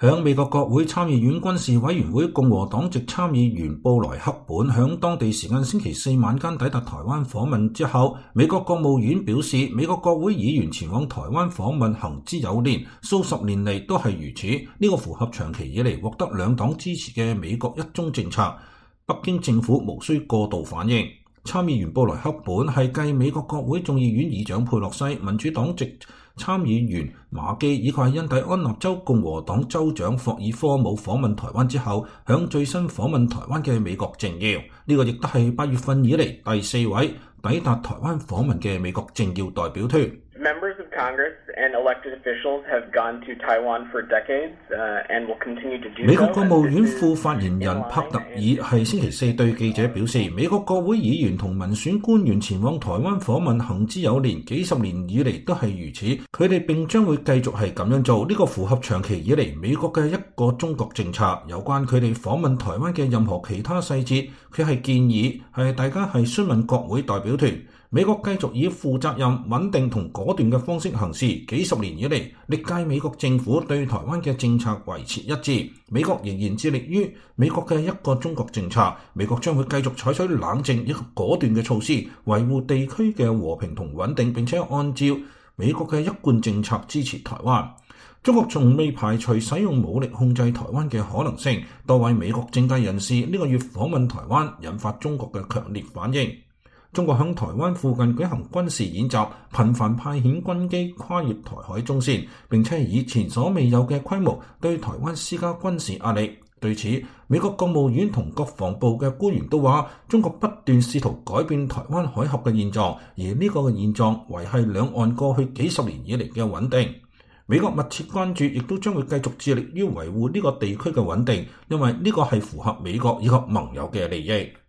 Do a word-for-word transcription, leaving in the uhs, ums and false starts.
響美國國會參議院軍事委員會共和黨籍參議員布萊克本響當地時間星期四晚間抵達台灣訪問之後，美國國務院表示，美國國會議員前往台灣訪問行之有年，數十年嚟都係如此。呢、這個符合長期以嚟獲得兩黨支持嘅美國一中政策，北京政府無需過度反應。參議員布萊克本係繼美國國會眾議院議長佩洛西、民主黨籍參議員馬基以及係印第安納州共和黨州長霍爾科姆訪問台灣之後，響最新訪問台灣嘅美國政要。呢、這個亦都係八月份以嚟第四位抵達台灣訪問嘅美國政要代表團。 Members of Congress and elected officials have gone to Taiwan for decades, uh, and will continue to do so. 美國國務院副發言人帕特爾係星期四對記者表示，美國國會議員同民選官員前往台灣訪問行之有年，幾十年以嚟都係如此。佢哋並將會繼續係咁樣做。呢、這個符合長期以嚟美國嘅一個中國政策。有關佢哋訪問台灣嘅任何其他細節，佢係建議係大家係詢問國會代表團。美國繼續以負責任、穩定同果斷嘅方式行事。幾十年以嚟，歷屆美國政府對台灣嘅政策維持一致。美國仍然致力於美國嘅一個中國政策。美國將會繼續採取冷靜一個果斷嘅措施，維護地區嘅和平同穩定，並且按照美國嘅一貫政策支持台灣。中國從未排除使用武力控制台灣嘅可能性。多位美國政界人士呢個月訪問台灣，引發中國嘅強烈反應。中國響台灣附近舉行軍事演習，頻繁派遣軍機跨越台海中線，並且以前所未有嘅規模對台灣施加軍事壓力。對此，美國國務院同國防部嘅官員都話，中國不斷試圖改變台灣海峽嘅現狀，而呢個嘅現狀維繫兩岸過去幾十年以嚟嘅穩定。美國密切關注，亦都將會繼續致力於維護呢個地區嘅穩定，因為呢個係符合美國以及盟友嘅利益。